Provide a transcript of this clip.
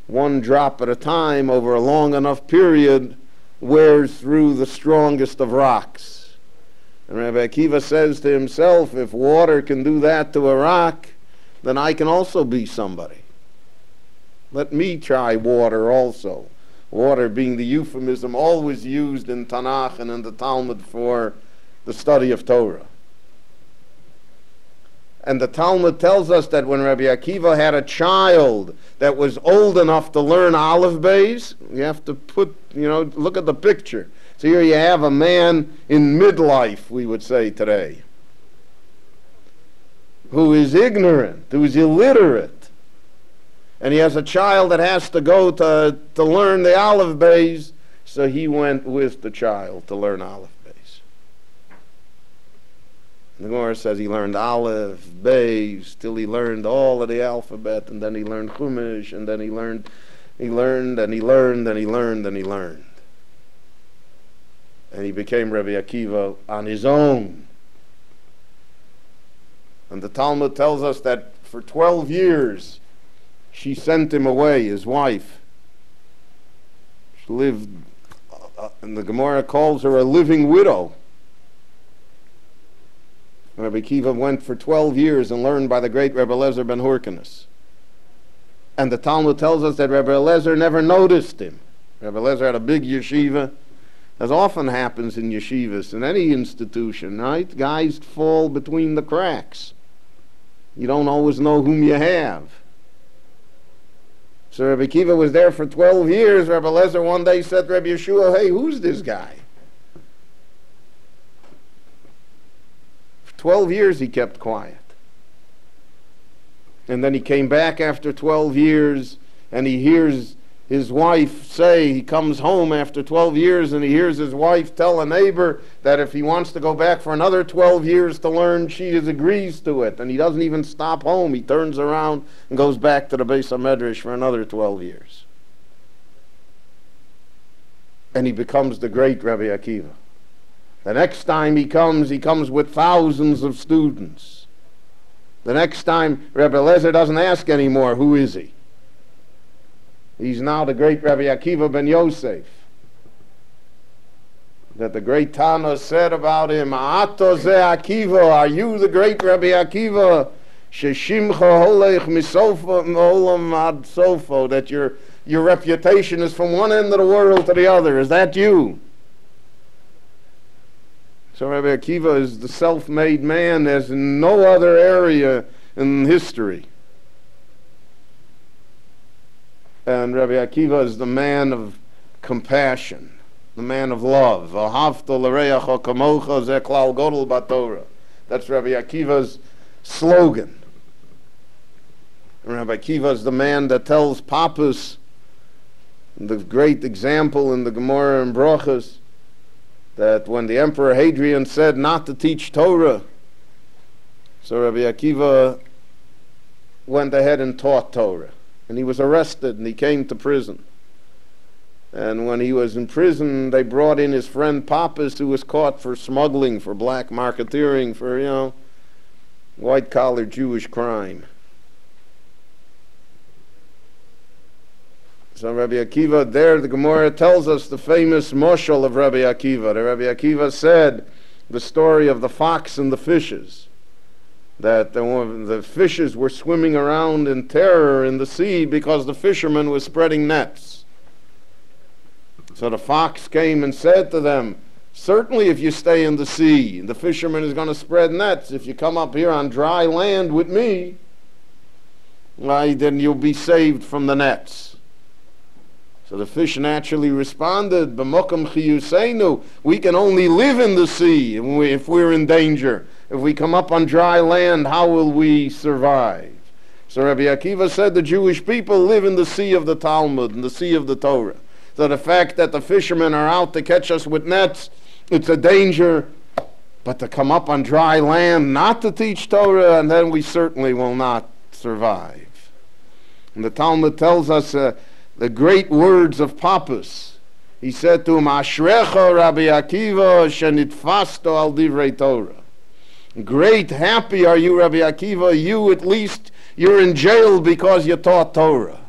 one drop at a time over a long enough period wears through the strongest of rocks. And Rabbi Akiva says to himself, if water can do that to a rock, then I can also be somebody. Let me try water also. Water being the euphemism always used in Tanakh and in the Talmud for the study of Torah. And the Talmud tells us that when Rabbi Akiva had a child that was old enough to learn Aleph Beis, you have to look at the picture. So here you have a man in midlife, we would say today, who is ignorant, who is illiterate. And he has a child that has to go to learn the Aleph Beis, so he went with the child to learn Aleph Beis. The Gemara says he learned Aleph, Beis, till he learned all of the alphabet, and then he learned Chumash, and then he learned, and he learned. And he became Rabbi Akiva on his own. And the Talmud tells us that for 12 years, she sent him away, his wife. She lived, and the Gemara calls her a living widow. Rabbi Akiva went for 12 years and learned by the great Rebbe Eliezer ben Hyrcanus. And the Talmud tells us that Rebbe Eliezer never noticed him. Rebbe Eliezer had a big yeshiva, as often happens in yeshivas, in any institution, right? Guys fall between the cracks. You don't always know whom you have. So Rabbi Akiva was there for 12 years. Rebbe Eliezer one day said to Rabbi Yeshua, hey, who's this guy? 12 years he kept quiet. And then he came back after 12 years and he hears his wife say, he comes home after 12 years and he hears his wife tell a neighbor that if he wants to go back for another 12 years to learn, she agrees to it. And he doesn't even stop home. He turns around and goes back to the Beis HaMedrash for another 12 years. And he becomes the great Rabbi Akiva. The next time he comes with thousands of students. The next time, Rebbe Eliezer doesn't ask anymore, who is he? He's now the great Rabbi Akiva ben Yosef. That the great Tana said about him, Ato ze Akiva, are you the great Rabbi Akiva? Sheshimcha holech misofa olam ad sofo, that your reputation is from one end of the world to the other. Is that you? So Rabbi Akiva is the self-made man as in no other area in history. And Rabbi Akiva is the man of compassion, the man of love. Ahavta l'reacha kamocha ze klal godel b'Torah. That's Rabbi Akiva's slogan. And Rabbi Akiva is the man that tells Papas, the great example in the Gemara and Brachas, that when the Emperor Hadrian said not to teach Torah, so Rabbi Akiva went ahead and taught Torah. And he was arrested and he came to prison. And when he was in prison, they brought in his friend Papas, who was caught for smuggling, for black marketeering, for, white-collar Jewish crime. So Rabbi Akiva, there the Gemara tells us the famous moshel of Rabbi Akiva. The Rabbi Akiva said the story of the fox and the fishes, that the fishes were swimming around in terror in the sea because the fisherman was spreading nets. So the fox came and said to them, certainly if you stay in the sea, the fisherman is going to spread nets. If you come up here on dry land with me, why, then you'll be saved from the nets. So the fish naturally responded, B'mokam chiyuseinu, we can only live in the sea if we're in danger. If we come up on dry land, how will we survive? So Rabbi Akiva said the Jewish people live in the sea of the Talmud, in the sea of the Torah. So the fact that the fishermen are out to catch us with nets, it's a danger. But to come up on dry land, not to teach Torah, and then we certainly will not survive. And the Talmud tells us the great words of Papas. He said to him, Ashrecha Rabbi Akiva shenitfasto al divrei Torah. Great, happy are you, Rabbi Akiva. You, at least, you're in jail because you taught Torah.